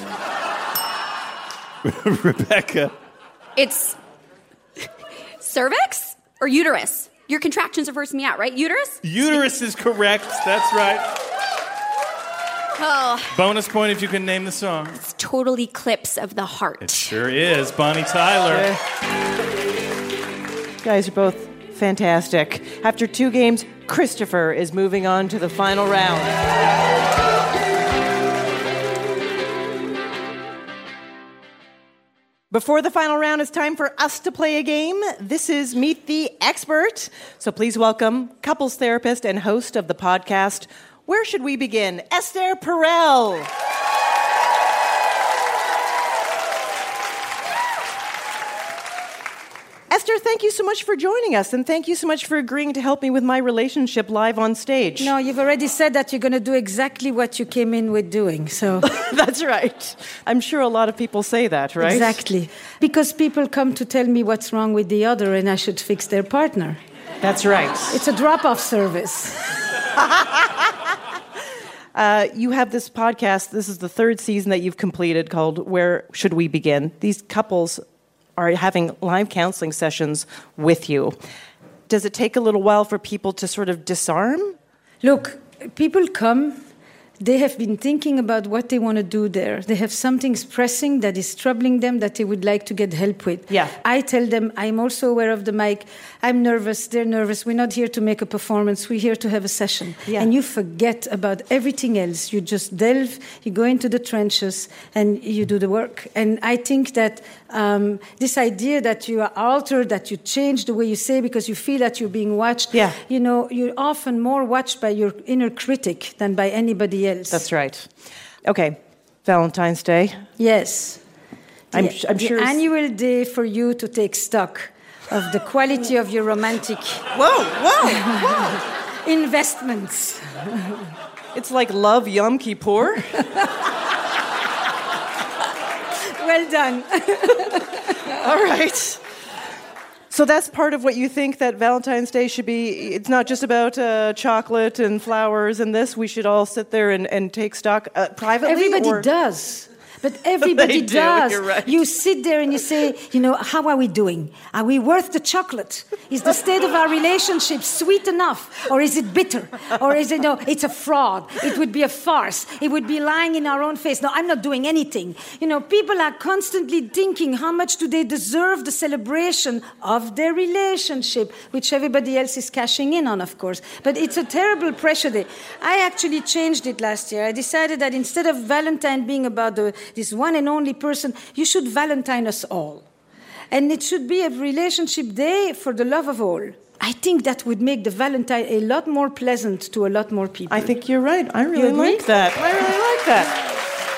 S2: Rebecca.
S13: It's cervix or uterus? Your contractions are forcing me out, right? Uterus?
S2: Uterus is correct. That's right.
S13: Oh.
S2: Bonus point if you can name the song.
S13: It's Total Eclipse of the Heart.
S2: It sure is. Bonnie Tyler.
S3: You guys are both fantastic. After two games, Christopher is moving on to the final round. Before the final round, it's time for us to play a game. This is Meet the Expert. So please welcome couples therapist and host of the podcast, Where Should We Begin? Esther Perel. Esther, thank you so much for joining us, and thank you so much for agreeing to help me with my relationship live on stage.
S17: No, you've already said that you're going to do exactly what you came in with doing, so...
S3: That's right. I'm sure a lot of people say that, right?
S17: Exactly. Because people come to tell me what's wrong with the other and I should fix their partner.
S3: That's right.
S17: It's a drop-off service.
S3: Uh, you have this podcast. This is the third season that you've completed called Where Should We Begin? These couples are having live counseling sessions with you. Does it take a little while for people to sort of disarm?
S17: Look, people come. They have been thinking about what they want to do there. They have something pressing that is troubling them that they would like to get help with.
S3: Yeah.
S17: I tell them, I'm also aware of the mic. I'm nervous. They're nervous. We're not here to make a performance. We're here to have a session.
S3: Yeah.
S17: And you forget about everything else. You just delve, you go into the trenches, and you do the work. And I think that um, this idea that you are altered, that you change the way you say because you feel that you're being watched,
S3: yeah.
S17: you know, you're often more watched by your inner critic than by anybody else.
S3: That's right. Okay, Valentine's Day.
S17: Yes.
S3: I'm,
S17: the,
S3: I'm
S17: the
S3: sure.
S17: The annual day for you to take stock of the quality of your romantic.
S3: Whoa, whoa, whoa.
S17: Investments.
S3: It's like Love Yom Kippur.
S17: Well done.
S3: All right. So that's part of what you think that Valentine's Day should be. It's not just about uh, chocolate and flowers and this. We should all sit there and, and take stock uh, privately.
S17: Everybody
S3: or?
S17: does. But everybody
S3: They do,
S17: does.
S3: you're right.
S17: You sit there and you say, you know, how are we doing? Are we worth the chocolate? Is the state of our relationship sweet enough? Or is it bitter? Or is it, no, it's a fraud. It would be a farce. It would be lying in our own face. No, I'm not doing anything. You know, people are constantly thinking, how much do they deserve the celebration of their relationship, which everybody else is cashing in on, of course. But it's a terrible pressure day. I actually changed it last year. I decided that instead of Valentine being about the this one and only person, you should Valentine us all. And it should be a relationship day for the love of all. I think that would make the Valentine a lot more pleasant to a lot more people.
S3: I think you're right. I really like that. I really like that.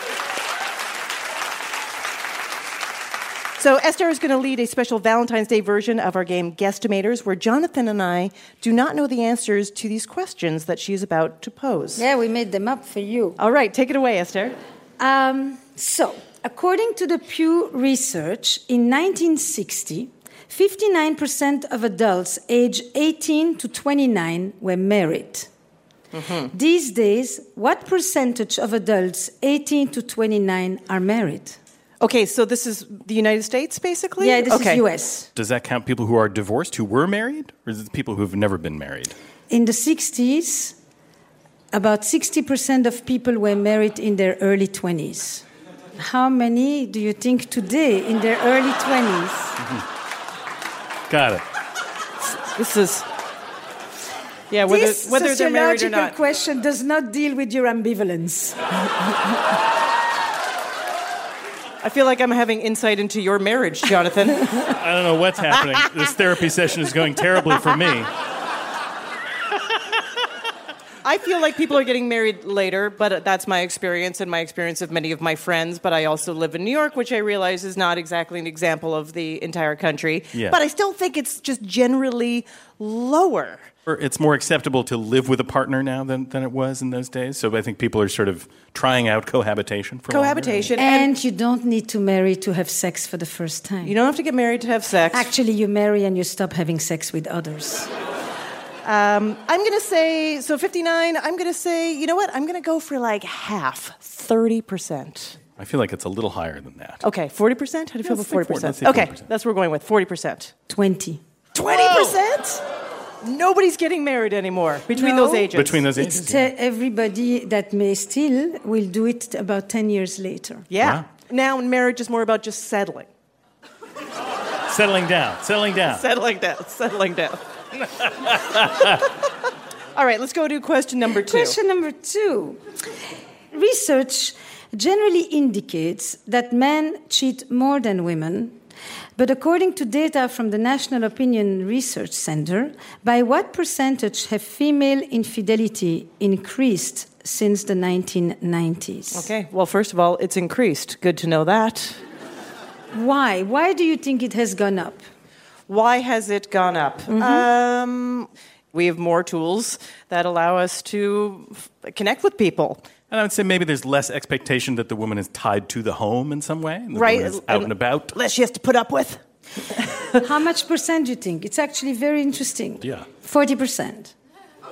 S3: So Esther is going to lead a special Valentine's Day version of our game Guesstimators, where Jonathan and I do not know the answers to these questions that she's about to pose.
S17: Yeah, we made them up for you.
S3: All right, take it away, Esther.
S17: Um, so, according to the Pew Research, in nineteen sixty, fifty-nine percent of adults aged eighteen to twenty-nine were married. Mm-hmm. These days, what percentage of adults eighteen to twenty-nine are married?
S3: Okay, so this is the United States, basically?
S17: Yeah, this
S3: okay.
S17: is U S.
S2: Does that count people who are divorced who were married? Or is it people who have never been married?
S17: In the sixties, about sixty percent of people were married in their early twenties. How many do you think today in their early twenties?
S2: Mm-hmm. Got it.
S3: This is... Yeah, whether,
S17: this
S3: whether they're married or not.
S17: This question does not deal with your ambivalence.
S3: I feel like I'm having insight into your marriage, Jonathan.
S2: I don't know what's happening. This therapy session is going terribly for me.
S3: I feel like people are getting married later, but that's my experience and my experience of many of my friends. But I also live in New York, which I realize is not exactly an example of the entire country.
S2: Yeah.
S3: But I still think it's just generally lower.
S2: Or it's more acceptable to live with a partner now than, than it was in those days. So I think people are sort of trying out cohabitation for
S3: Cohabitation.
S2: longer.
S17: And, and you don't need to marry to have sex for the first time.
S3: You don't have to get married to have sex.
S17: Actually, you marry and you stop having sex with others.
S3: Um, I'm going to say, so fifty-nine, I'm going to say, you know what? I'm going to go for like half, thirty percent.
S2: I feel like it's a little higher than that.
S3: Okay, forty percent? How do you feel
S2: Let's
S3: about
S2: say
S3: forty percent?
S2: forty, let's say
S3: Okay,
S2: forty percent.
S3: that's what we're going with, forty percent.
S17: twenty.
S3: twenty percent? Nobody's getting married anymore between
S17: No.
S3: those ages.
S2: Between those ages?
S17: It's uh, everybody that may still will do it about ten years later.
S3: Yeah. Now marriage is more about just settling.
S2: Settling down, settling down.
S3: Settling down, settling down. All right, let's go to question number two.
S17: Question number two. Research generally indicates that men cheat more than women, but according to data from the National Opinion Research Center, by what percentage have female infidelity increased since the nineteen nineties?
S3: Okay, well, first of all, it's increased. Good to know that.
S17: Why? Why do you think it has gone up?
S3: Why has it gone up?
S17: Mm-hmm.
S3: Um, we have more tools that allow us to f- connect with people.
S2: And I would say maybe there's less expectation that the woman is tied to the home in some way. And the
S3: Right.
S2: woman is out and about.
S3: Less she has to put up with.
S17: How much percent do you think? It's actually very interesting.
S2: Yeah.
S17: forty percent.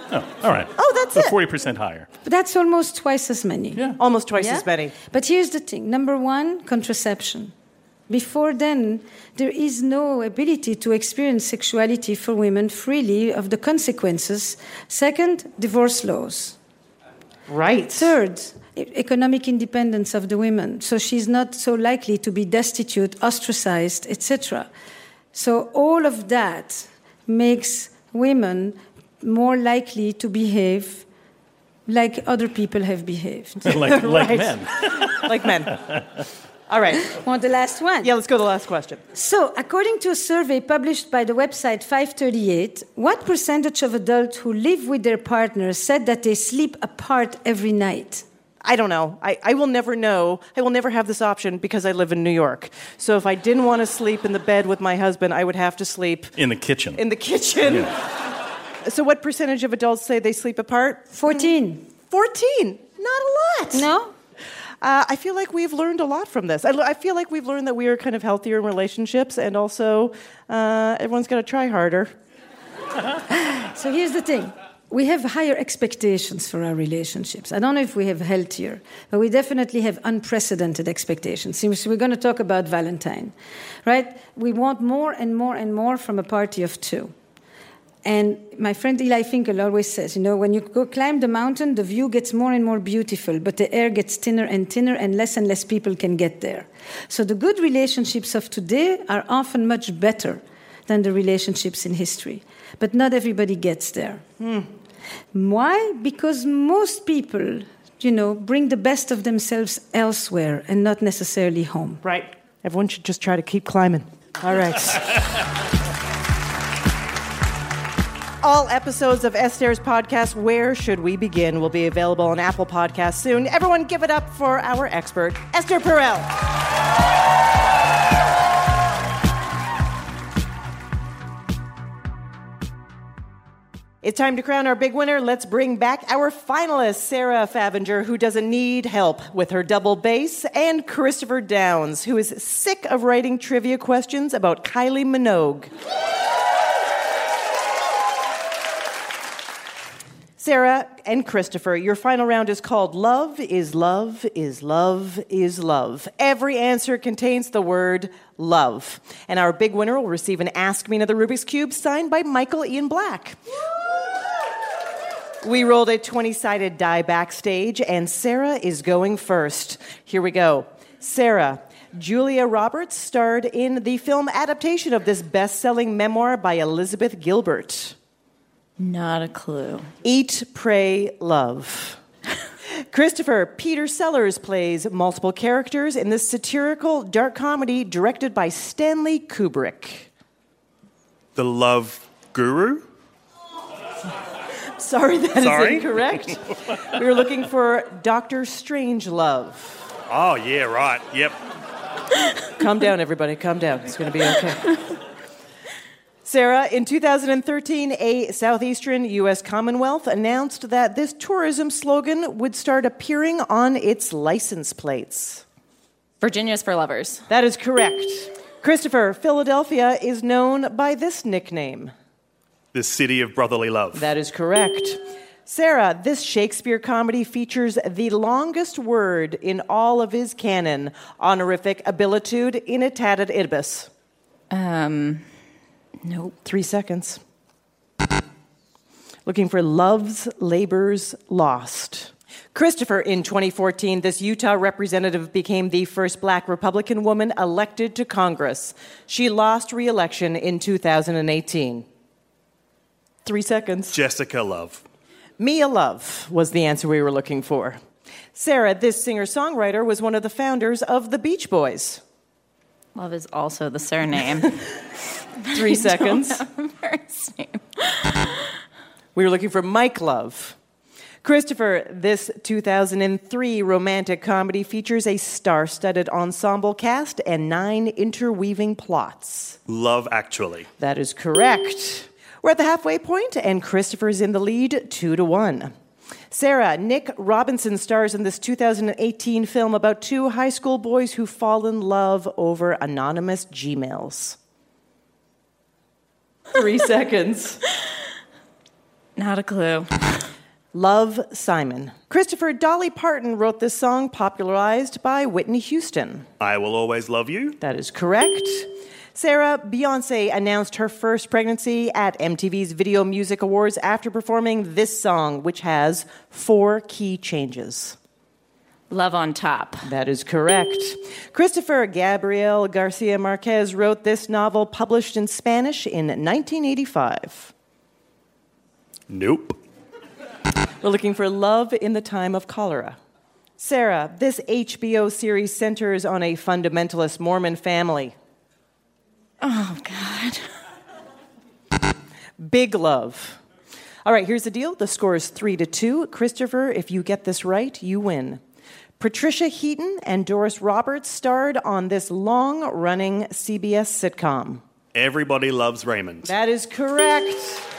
S2: Oh, all right.
S3: Oh, that's
S2: so
S3: it.
S2: forty percent higher.
S17: But that's almost twice as many.
S2: Yeah.
S3: Almost twice
S17: Yeah?
S3: as many.
S17: But here's the thing. Number one, contraception. Before then, there is no ability to experience sexuality for women freely of the consequences. Second, divorce laws.
S3: Right.
S17: Third, e- economic independence of the women. So she's not so likely to be destitute, ostracized, et cetera. So all of that makes women more likely to behave like other people have behaved.
S2: like, like
S3: Right.
S2: men.
S3: Like men. All right.
S17: Want the last one?
S3: Yeah, let's go to the last question.
S17: So, according to a survey published by the website five thirty-eight, what percentage of adults who live with their partners said that they sleep apart every night?
S3: I don't know. I, I will never know. I will never have this option because I live in New York. So if I didn't want to sleep in the bed with my husband, I would have to sleep
S2: In the kitchen.
S3: in the kitchen.
S2: Yeah.
S3: So what percentage of adults say they sleep apart?
S17: fourteen.
S3: fourteen. Not a lot.
S17: No?
S3: Uh, I feel like we've learned a lot from this. I, I feel like we've learned that we are kind of healthier in relationships, and also uh, everyone's got to try harder.
S17: So here's the thing. We have higher expectations for our relationships. I don't know if we have healthier, but we definitely have unprecedented expectations. So we're going to talk about Valentine, right? We want more and more and more from a party of two. And my friend Eli Finkel always says, you know, when you go climb the mountain, the view gets more and more beautiful, but the air gets thinner and thinner, and less and less people can get there. So the good relationships of today are often much better than the relationships in history. But not everybody gets there.
S3: Hmm.
S17: Why? Because most people, you know, bring the best of themselves elsewhere and not necessarily home.
S3: Right. Everyone should just try to keep climbing. All right. All episodes of Esther's podcast, Where Should We Begin, will be available on Apple Podcasts soon. Everyone give it up for our expert, Esther Perel. It's time to crown our big winner. Let's bring back our finalist, Sarah Favinger, who doesn't need help with her double bass, and Christopher Downs, who is sick of writing trivia questions about Kylie Minogue. Sarah and Christopher, your final round is called Love is Love is Love is Love. Every answer contains the word love. And our big winner will receive an Ask Me Another Rubik's Cube signed by Michael Ian Black. We rolled a twenty-sided die backstage, and Sarah is going first. Here we go. Sarah, Julia Roberts starred in the film adaptation of this best-selling memoir by Elizabeth Gilbert.
S5: Not a clue.
S3: Eat, Pray, Love. Christopher, Peter Sellers plays multiple characters in this satirical dark comedy directed by Stanley Kubrick.
S14: The Love Guru?
S3: Sorry, that
S14: Sorry?
S3: is incorrect. We were looking for Doctor Strangelove.
S14: Oh, yeah, right. Yep.
S3: Calm down, everybody. Calm down. It's going to be okay. Sarah, in two thousand thirteen, a southeastern U S Commonwealth announced that this tourism slogan would start appearing on its license plates.
S5: Virginia's for lovers.
S3: That is correct. Christopher, Philadelphia is known by this nickname.
S14: The City of Brotherly Love.
S3: That is correct. Sarah, this Shakespeare comedy features the longest word in all of his canon, honorific abilitude initated ibis.
S5: Um, nope.
S3: Three seconds. Looking for Love's Labors Lost. Christopher, in twenty fourteen, this Utah representative became the first black Republican woman elected to Congress. She lost re-election in two thousand eighteen. Three seconds.
S14: Jessica Love.
S3: Mia Love was the answer we were looking for. Sarah, this singer-songwriter was one of the founders of the Beach Boys.
S5: Love is also the surname.
S3: Three seconds.
S5: I don't have a first name.
S3: We were looking for Mike Love. Christopher, this two thousand three romantic comedy features a star-studded ensemble cast and nine interweaving plots.
S14: Love Actually.
S3: That is correct. We're at the halfway point, and Christopher's in the lead, two to one. Sarah, Nick Robinson stars in this two thousand eighteen film about two high school boys who fall in love over anonymous Gmails. Three seconds.
S5: Not a clue.
S3: Love, Simon. Christopher, Dolly Parton wrote this song popularized by Whitney Houston.
S14: I Will Always Love You.
S3: That is correct. Sarah, Beyonce announced her first pregnancy at M T V's Video Music Awards after performing this song, which has four key changes.
S5: Love on Top.
S3: That is correct. Christopher, Gabriel Garcia Marquez wrote this novel published in Spanish in nineteen eighty-five.
S14: Nope.
S3: We're looking for love in the time of cholera. Sarah, this H B O series centers on a fundamentalist Mormon family.
S5: Oh, God.
S3: Big Love. All right, here's the deal. The score is three to two. Christopher, if you get this right, you win. Patricia Heaton and Doris Roberts starred on this long-running C B S sitcom.
S14: Everybody Loves Raymond.
S3: That is correct.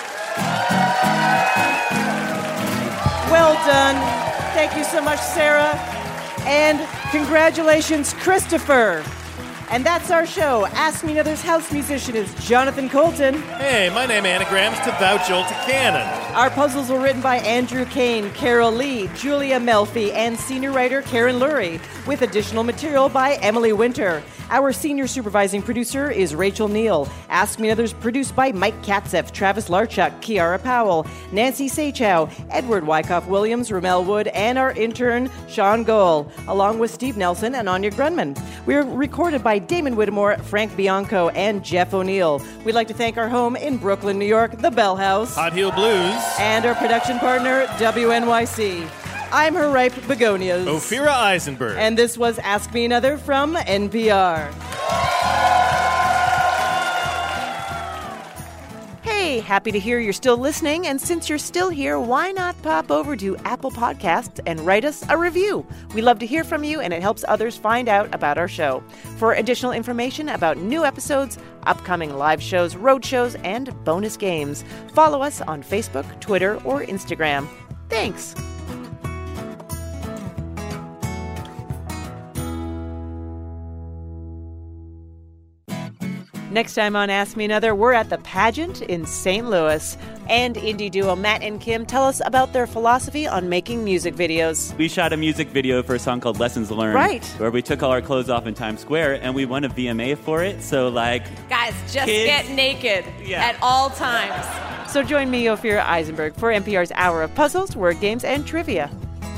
S3: Well done. Thank you so much, Sarah. And congratulations, Christopher. And that's our show. Ask Me Another's house musician is Jonathan Colton.
S16: Hey, my name anagrams to Thou Jolt to Cannon.
S3: Our puzzles were written by Andrew Kane, Carol Lee, Julia Melfi, and senior writer Karen Lurie, with additional material by Emily Winter. Our senior supervising producer is Rachel Neal. Ask Me Another's produced by Mike Katzeff, Travis Larchuk, Kiara Powell, Nancy Sachow, Edward Wyckoff Williams, Ramel Wood, and our intern, Sean Gohl, along with Steve Nelson and Anya Grunman. We are recorded by Damon Whittemore, Frank Bianco, and Jeff O'Neill. We'd like to thank our home in Brooklyn, New York, the Bell House.
S16: Hot Heel Blues.
S3: And our production partner, W N Y C. I'm her ripe begonias.
S16: Ophira Eisenberg.
S3: And this was Ask Me Another from N P R. Hey, happy to hear you're still listening. And since you're still here, why not pop over to Apple Podcasts and write us a review? We love to hear from you, and it helps others find out about our show. For additional information about new episodes, upcoming live shows, road shows, and bonus games, follow us on Facebook, Twitter, or Instagram. Thanks. Next time on Ask Me Another, we're at the pageant in Saint Louis. And indie duo Matt and Kim tell us about their philosophy on making music videos.
S18: We shot a music video for a song called Lessons Learned.
S3: Right.
S18: Where we took all our clothes off in Times Square, and we won a V M A for it. So, like...
S19: Guys, just
S18: kids,
S19: get naked
S18: yeah.
S19: at all times.
S3: So join me, Ophira Eisenberg, for N P R's Hour of Puzzles, Word Games, and Trivia.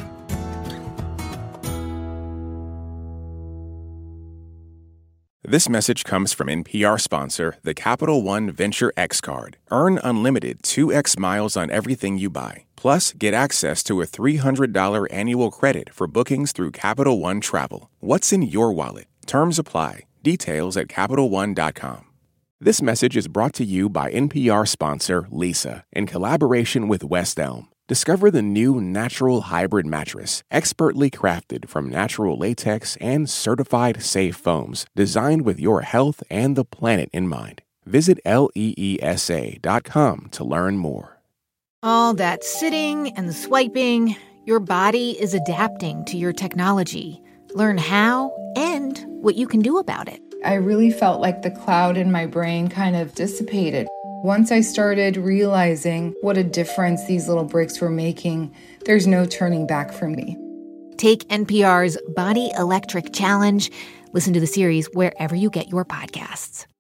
S1: This message comes from N P R sponsor, the Capital One Venture X Card. Earn unlimited two x miles on everything you buy. Plus, get access to a three hundred dollars annual credit for bookings through Capital One Travel. What's in your wallet? Terms apply. Details at Capital One dot com. This message is brought to you by N P R sponsor, Leesa, in collaboration with West Elm. Discover the new Natural Hybrid Mattress, expertly crafted from natural latex and certified safe foams, designed with your health and the planet in mind. Visit leesa dot com to learn more.
S20: All that sitting and swiping, your body is adapting to your technology. Learn how and what you can do about it.
S21: I really felt like the cloud in my brain kind of dissipated. Once I started realizing what a difference these little breaks were making, there's no turning back for me.
S20: Take N P R's Body Electric Challenge. Listen to the series wherever you get your podcasts.